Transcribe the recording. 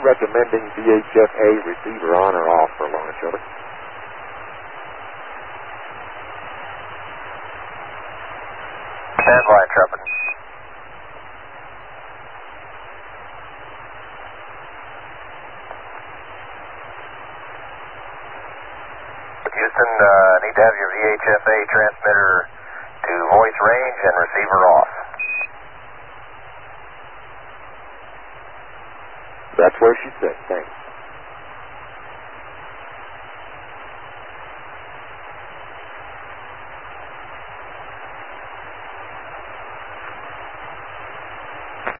recommending VHF-A receiver on or off for launch, over. Stand by, Intrepid. Houston, need to have your VHF-A transmitter to voice range and receiver off. That's where she said, thanks.